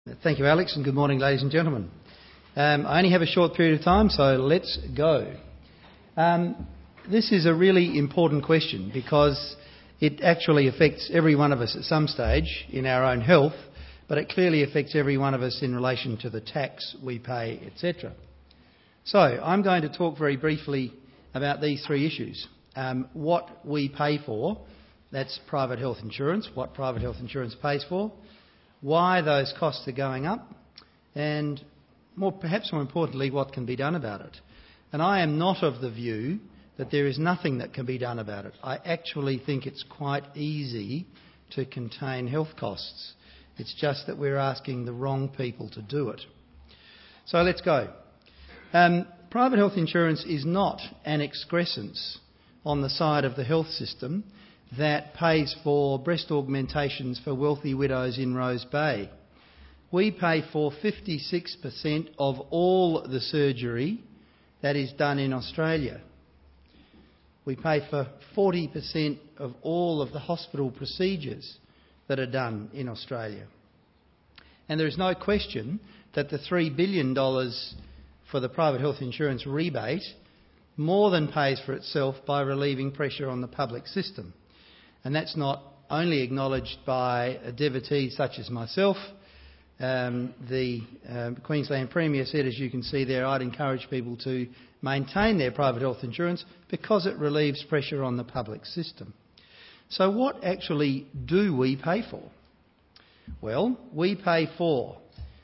Thank you, Alex, and good morning, ladies and gentlemen. I only have a short period of time, so let's go. This is a really important question because it actually affects every one of us at some stage in our own health, but it clearly affects every one of us in relation to the tax we pay, etc. So I'm going to talk very briefly about these three issues. What we pay for, that's private health insurance, what private health insurance pays for, why those costs are going up, and perhaps more importantly, what can be done about it. And I am not of the view that there is nothing that can be done about it. I actually think it's quite easy to contain health costs. It's just that we're asking the wrong people to do it. So let's go. Private health insurance is not an excrescence on the side of the health system that pays for breast augmentations for wealthy widows in Rose Bay. We pay for 56% of all the surgery that is done in Australia. We pay for 40% of all of the hospital procedures that are done in Australia. And there is no question that the $3 billion for the private health insurance rebate more than pays for itself by relieving pressure on the public system. And that's not only acknowledged by devotees such as myself. The Queensland Premier said, as you can see there, I'd encourage people to maintain their private health insurance because it relieves pressure on the public system. So what actually do we pay for? Well, we pay for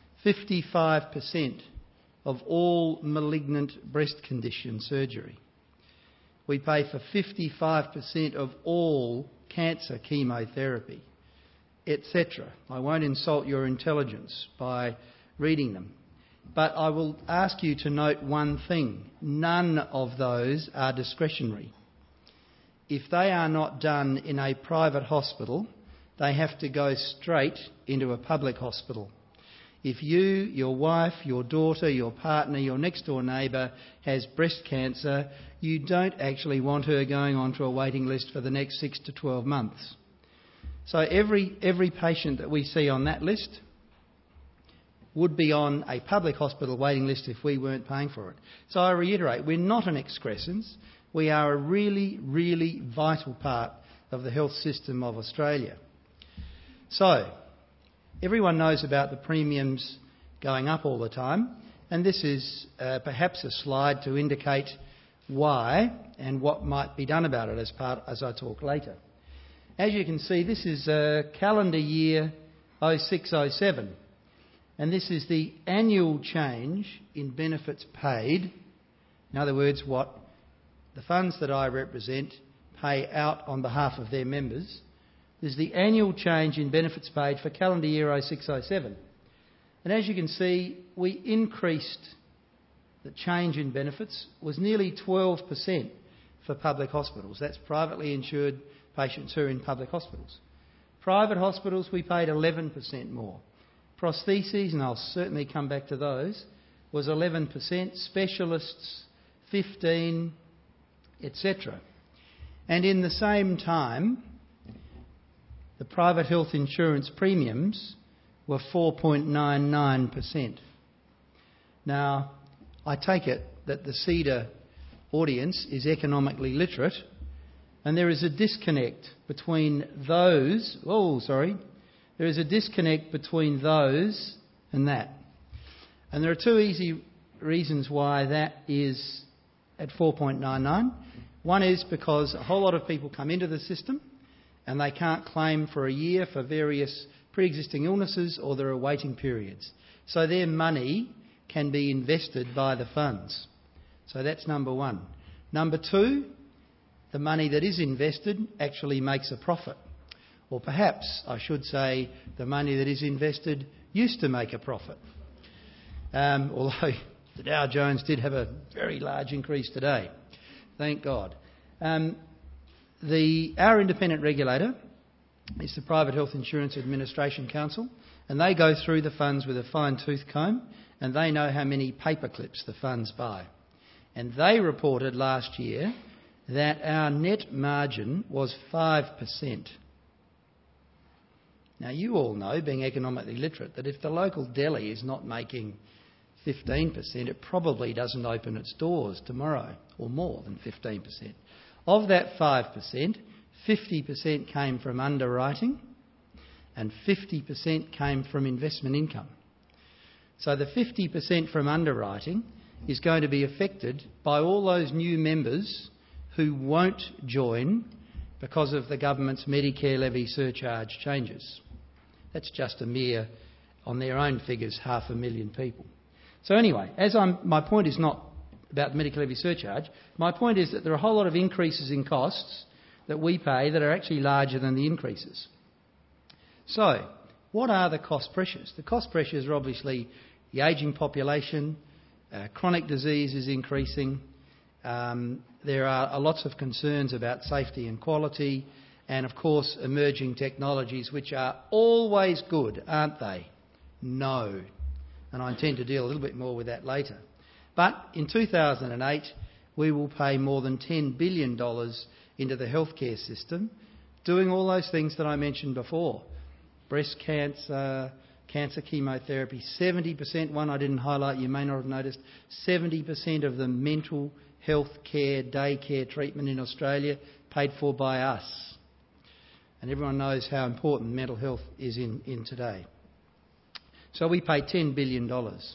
55% of all malignant breast condition surgery. We pay for 55% of all cancer chemotherapy, etc. I won't insult your intelligence by reading them. But I will ask you to note one thing. None of those are discretionary. If they are not done in a private hospital, they have to go straight into a public hospital. If you, your wife, your daughter, your partner, your next door neighbour has breast cancer, you don't actually want her going onto a waiting list for the next 6 to 12 months. So every patient that we see on that list would be on a public hospital waiting list if we weren't paying for it. So I reiterate, we're not an excrescence. We are a really, really vital part of the health system of Australia. So everyone knows about the premiums going up all the time, and this is perhaps a slide to indicate why and what might be done about it as I talk later. As you can see, this is calendar year 06-07, and this is the annual change in benefits paid. In other words, what the funds that I represent pay out on behalf of their members. This is the annual change in benefits paid for calendar year 06-07. And as you can see, we increased the change in benefits was nearly 12% for public hospitals. That's privately insured patients who are in public hospitals. Private hospitals, we paid 11% more. Prostheses, and I'll certainly come back to those, was 11%. Specialists, 15%, etc. And in the same time, the private health insurance premiums were 4.99%. Now, I take it that the CEDA audience is economically literate, and there is a disconnect between those... There is a disconnect between those and that. And there are two easy reasons why that is at 4.99. One is because a whole lot of people come into the system and they can't claim for a year for various pre-existing illnesses, or there are waiting periods. So their money can be invested by the funds. So that's number one. Number two, the money that is invested actually makes a profit. Or perhaps I should say the money that is invested used to make a profit. Although the Dow Jones did have a very large increase today. Thank God. Our independent regulator is the Private Health Insurance Administration Council, and they go through the funds with a fine-tooth comb, and they know how many paper clips the funds buy. And they reported last year that our net margin was 5%. Now, you all know, being economically literate, that if the local deli is not making 15%, it probably doesn't open its doors tomorrow, or more than 15%. Of that 5%, 50% came from underwriting and 50% came from investment income. So the 50% from underwriting is going to be affected by all those new members who won't join because of the government's Medicare levy surcharge changes. That's just a mere, on their own figures, 500,000 people. So anyway, my point is not about the Medicare levy surcharge. My point is that there are a whole lot of increases in costs that we pay that are actually larger than the increases. So, what are the cost pressures? The cost pressures are obviously the ageing population, chronic disease is increasing, there are lots of concerns about safety and quality, and of course emerging technologies, which are always good, aren't they? No. And I intend to deal a little bit more with that later. But in 2008, we will pay more than $10 billion into the healthcare system, doing all those things that I mentioned before. Breast cancer, cancer chemotherapy, 70%, one I didn't highlight, you may not have noticed, 70% of the mental health care, daycare treatment in Australia paid for by us. And everyone knows how important mental health is in today. So we pay $10 billion.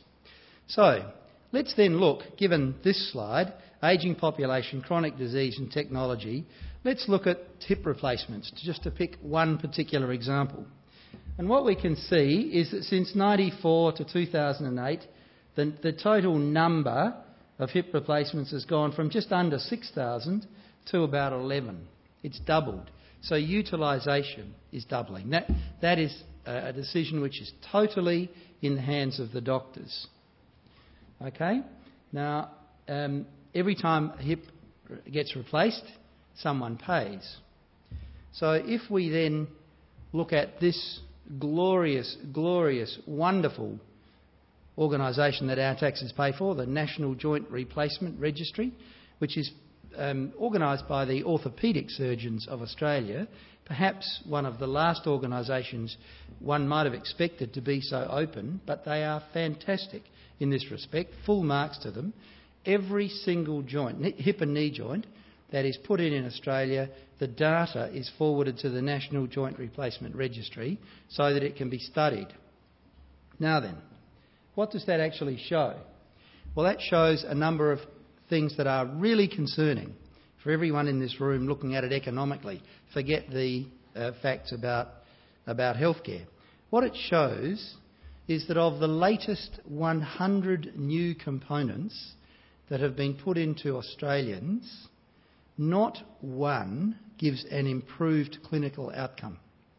So let's then look, given this slide, ageing population, chronic disease and technology, let's look at hip replacements, just to pick one particular example. And what we can see is that since 1994 to 2008, the total number of hip replacements has gone from just under 6,000 to about 11. It's doubled. So utilisation is doubling. That is a decision which is totally in the hands of the doctors. Okay? Now, every time a hip gets replaced, someone pays. So if we then look at this glorious, wonderful organisation that our taxes pay for, the National Joint Replacement Registry, which is organised by the Orthopaedic Surgeons of Australia, perhaps one of the last organisations one might have expected to be so open, but they are fantastic in this respect, full marks to them. Every single joint, hip and knee joint, that is put in Australia, the data is forwarded to the National Joint Replacement Registry so that it can be studied. Now then, what does that actually show? Well, that shows a number of things that are really concerning for everyone in this room looking at it economically. Forget the facts about healthcare. What it shows is that of the latest 100 new components that have been put into Australians, not one gives an improved clinical outcome.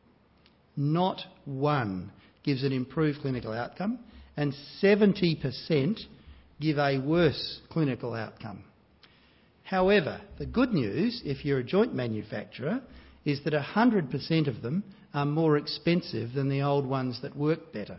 Not one gives an improved clinical outcome, and 70% give a worse clinical outcome. However, the good news, if you're a joint manufacturer, is that 100% of them are more expensive than the old ones that work better.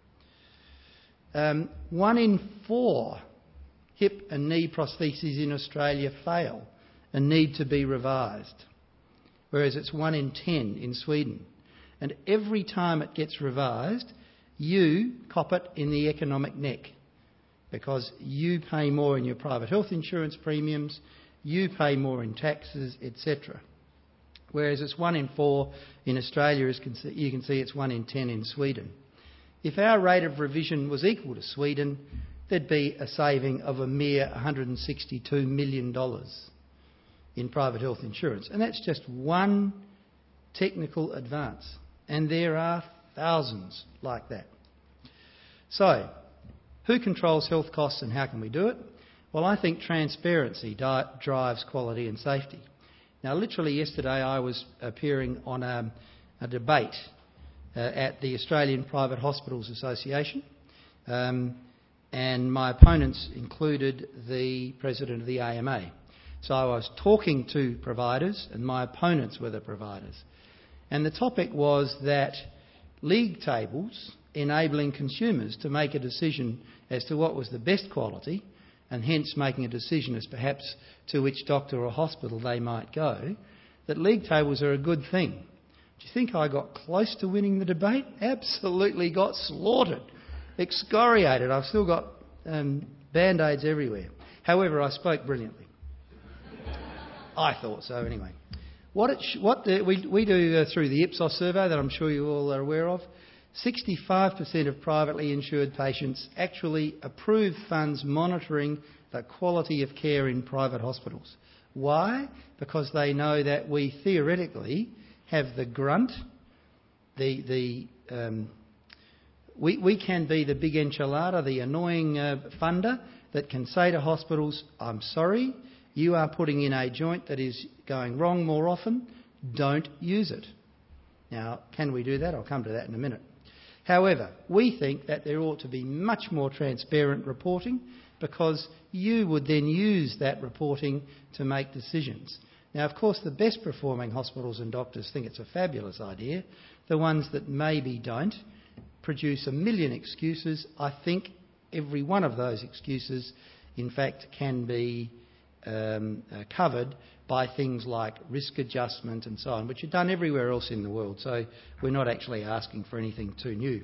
1 in 4 hip and knee prostheses in Australia fail and need to be revised, whereas it's 1 in 10 in Sweden. And every time it gets revised, you cop it in the economic neck, because you pay more in your private health insurance premiums, you pay more in taxes, etc. Whereas it's 1 in 4 in Australia, as you can see it's 1 in 10 in Sweden. If our rate of revision was equal to Sweden, there'd be a saving of a mere $162 million in private health insurance. And that's just one technical advance. And there are thousands like that. So, who controls health costs and how can we do it? Well, I think transparency drives quality and safety. Now, literally yesterday I was appearing on a debate at the Australian Private Hospitals Association, and my opponents included the President of the AMA. So I was talking to providers and my opponents were the providers. And the topic was that league tables enabling consumers to make a decision as to what was the best quality, and hence making a decision as perhaps to which doctor or hospital they might go, that league tables are a good thing. Do you think I got close to winning the debate? Absolutely got slaughtered, excoriated. I've still got band-aids everywhere. However, I spoke brilliantly. I thought so anyway. We do through the Ipsos survey that I'm sure you all are aware of, 65% of privately insured patients actually approve funds monitoring the quality of care in private hospitals. Why? Because they know that we theoretically have the grunt, we can be the big enchilada, the annoying funder that can say to hospitals, I'm sorry, you are putting in a joint that is going wrong more often, don't use it. Now, can we do that? I'll come to that in a minute. However, we think that there ought to be much more transparent reporting because you would then use that reporting to make decisions. Now, of course, the best performing hospitals and doctors think it's a fabulous idea. The ones that maybe don't produce a million excuses. I think every one of those excuses, in fact, can be covered by things like risk adjustment and so on, which are done everywhere else in the world. So we're not actually asking for anything too new.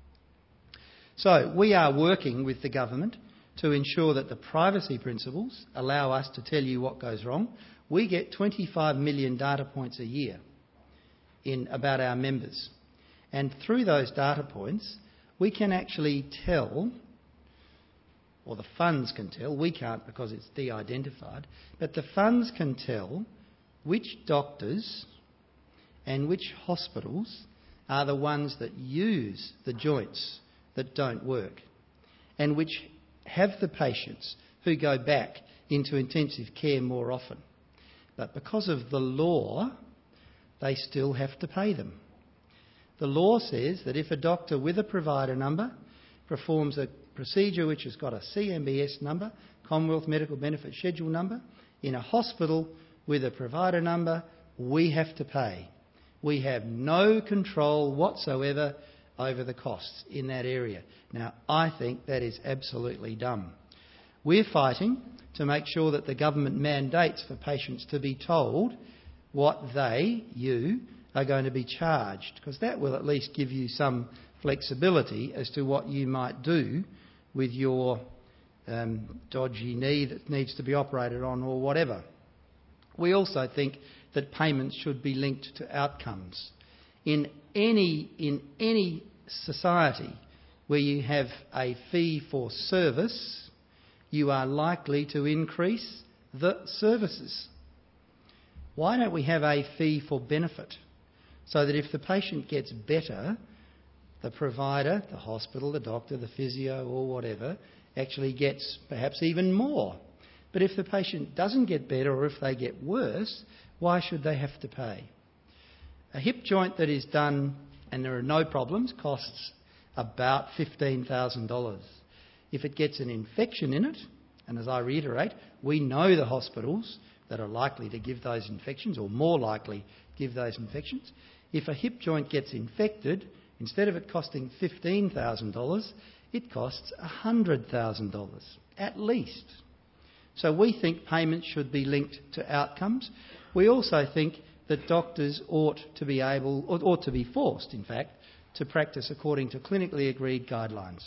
So we are working with the government to ensure that the privacy principles allow us to tell you what goes wrong. We get 25 million data points a year about our members. And through those data points, we can actually tell, or the funds can tell, we can't because it's de-identified, but the funds can tell which doctors and which hospitals are the ones that use the joints that don't work and which have the patients who go back into intensive care more often. But because of the law, they still have to pay them. The law says that if a doctor with a provider number performs a procedure which has got a CMBS number, Commonwealth Medical Benefit Schedule number, in a hospital with a provider number, we have to pay. We have no control whatsoever over the costs in that area. Now, I think that is absolutely dumb. We're fighting to make sure that the government mandates for patients to be told what you are going to be charged, because that will at least give you some flexibility as to what you might do with your dodgy knee that needs to be operated on or whatever. We also think that payments should be linked to outcomes. In any society where you have a fee for service, you are likely to increase the services. Why don't we have a fee for benefit so that if the patient gets better, the provider, the hospital, the doctor, the physio or whatever actually gets perhaps even more? But if the patient doesn't get better or if they get worse, why should they have to pay? A hip joint that is done and there are no problems costs about $15,000. If it gets an infection in it, and as I reiterate, we know the hospitals that are likely to give those infections or more likely to give those infections. If a hip joint gets infected, instead of it costing $15,000, it costs $100,000 at least. So we think payments should be linked to outcomes. We also think that doctors ought to be forced, in fact, to practice according to clinically agreed guidelines.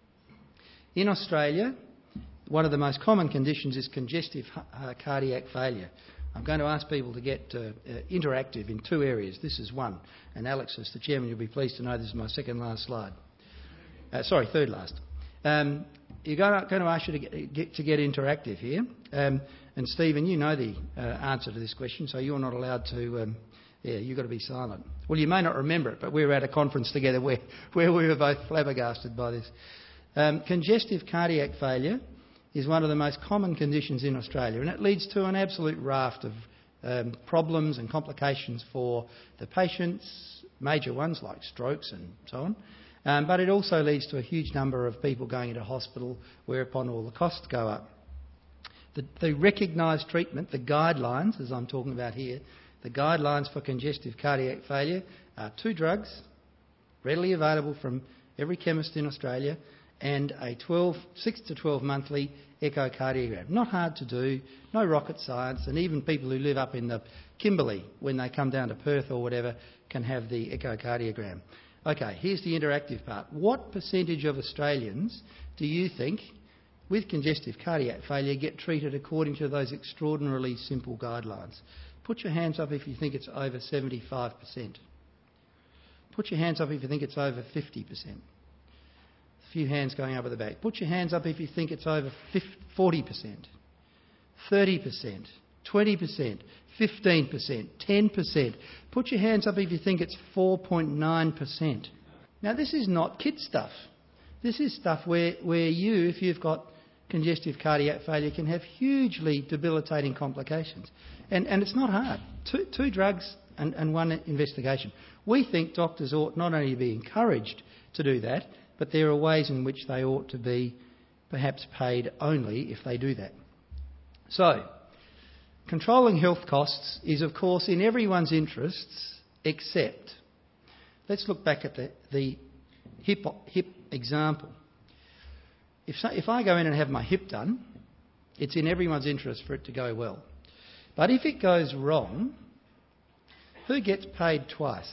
In Australia, one of the most common conditions is congestive cardiac failure. I'm going to ask people to get interactive in two areas. This is one. And Alex, as the chairman, you'll be pleased to know this is my third last slide. You're going to ask you to get interactive here. And Stephen, you know the answer to this question, so you're not allowed to... you've got to be silent. Well, you may not remember it, but we were at a conference together where we were both flabbergasted by this. Congestive cardiac failure is one of the most common conditions in Australia, and it leads to an absolute raft of problems and complications for the patients, major ones like strokes and so on. But it also leads to a huge number of people going into hospital, whereupon all the costs go up. The recognised treatment, the guidelines, as I'm talking about here, the guidelines for congestive cardiac failure are 2 drugs, readily available from every chemist in Australia, and a 6 to 12 monthly echocardiogram. Not hard to do, no rocket science, and even people who live up in the Kimberley, when they come down to Perth or whatever, can have the echocardiogram. Okay, here's the interactive part. What percentage of Australians do you think with congestive cardiac failure get treated according to those extraordinarily simple guidelines? Put your hands up if you think it's over 75%. Put your hands up if you think it's over 50%. A few hands going up at the back. Put your hands up if you think it's over 40%, 30%, 20%, 15%, 10%. Put your hands up if you think it's 4.9%. Now, this is not kid stuff. This is stuff where you, if you've got congestive cardiac failure, can have hugely debilitating complications. And it's not hard. Two drugs and one investigation. We think doctors ought not only be encouraged to do that, but there are ways in which they ought to be perhaps paid only if they do that. So, controlling health costs is, of course, in everyone's interests, except, let's look back at the hip example. If I go in and have my hip done, it's in everyone's interest for it to go well. But if it goes wrong, who gets paid twice?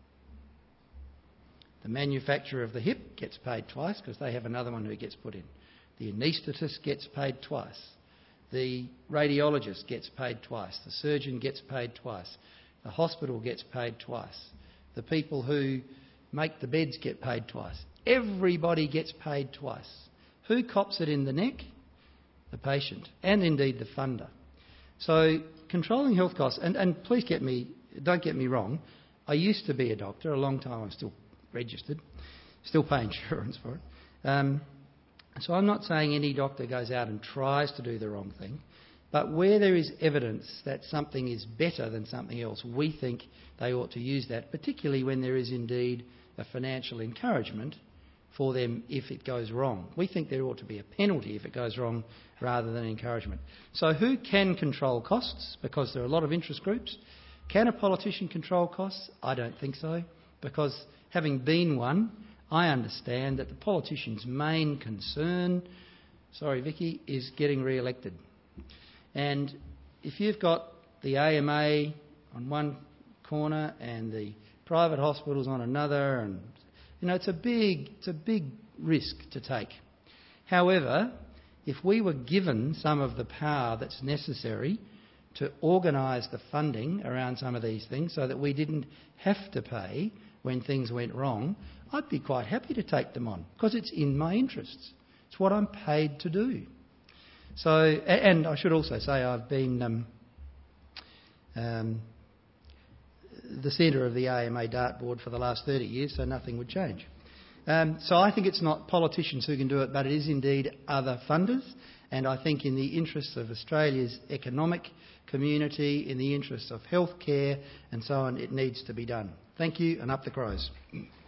The manufacturer of the hip gets paid twice because they have another one who gets put in. The anaesthetist gets paid twice. The radiologist gets paid twice. The surgeon gets paid twice. The hospital gets paid twice. The people who make the beds get paid twice. Everybody gets paid twice. Who cops it in the neck? The patient, and indeed the funder. So controlling health costs, and don't get me wrong, I used to be a doctor a long time. I'm still registered, still pay insurance for it. So I'm not saying any doctor goes out and tries to do the wrong thing, but where there is evidence that something is better than something else, we think they ought to use that, particularly when there is indeed a financial encouragement for them if it goes wrong. We think there ought to be a penalty if it goes wrong rather than encouragement. So who can control costs? Because there are a lot of interest groups. Can a politician control costs? I don't think so, because having been one, I understand that the politician's main concern, sorry Vicky, is getting re-elected. And if you've got the AMA on one corner and the private hospitals on another, and it's a big risk to take. However, if we were given some of the power that's necessary to organise the funding around some of these things so that we didn't have to pay when things went wrong, I'd be quite happy to take them on because it's in my interests. It's what I'm paid to do. So, and I should also say I've been the centre of the AMA dartboard for the last 30 years, so nothing would change. So I think it's not politicians who can do it, but it is indeed other funders. And I think in the interests of Australia's economic community, in the interests of healthcare and so on, it needs to be done. Thank you, and up the Crows.